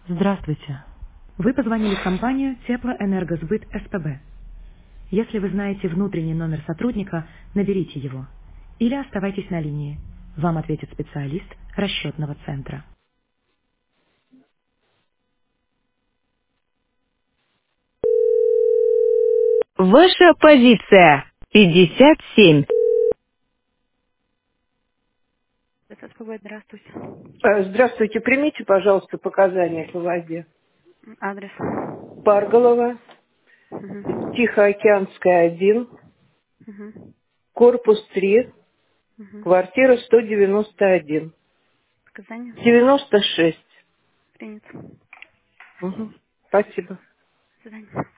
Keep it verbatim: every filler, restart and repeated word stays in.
Здравствуйте. Вы позвонили в компанию Теплоэнергосбыт СПБ. Если вы знаете внутренний номер сотрудника, наберите его. Или оставайтесь на линии. Вам ответит специалист расчетного центра. Ваша позиция. пятьдесят семь. СПБ, здравствуйте. Э, Здравствуйте, примите, пожалуйста, показания по воде. Адрес. Парголова, Угу. Тихоокеанская, один, Угу. корпус три, Угу. квартира сто девяносто один, Показания. девяносто шесть. Принято. Мгм. Спасибо. До свидания.